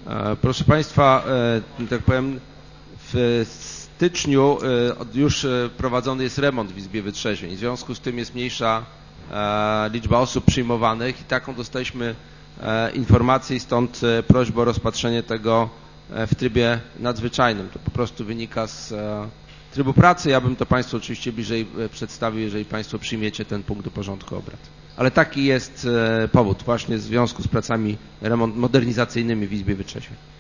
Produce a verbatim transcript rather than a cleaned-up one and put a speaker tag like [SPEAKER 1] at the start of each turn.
[SPEAKER 1] Proszę Państwa, tak powiem, w styczniu już prowadzony jest remont w Izbie Wytrzeźwień. W związku z tym jest mniejsza liczba osób przyjmowanych i taką dostaliśmy informację i stąd prośbę o rozpatrzenie tego w trybie nadzwyczajnym. To po prostu wynika z trybu pracy. Ja bym to Państwu oczywiście bliżej przedstawił, jeżeli Państwo przyjmiecie ten punkt do porządku obrad. Ale taki jest powód właśnie w związku z pracami remont modernizacyjnymi w Izbie Wytrzeźwień.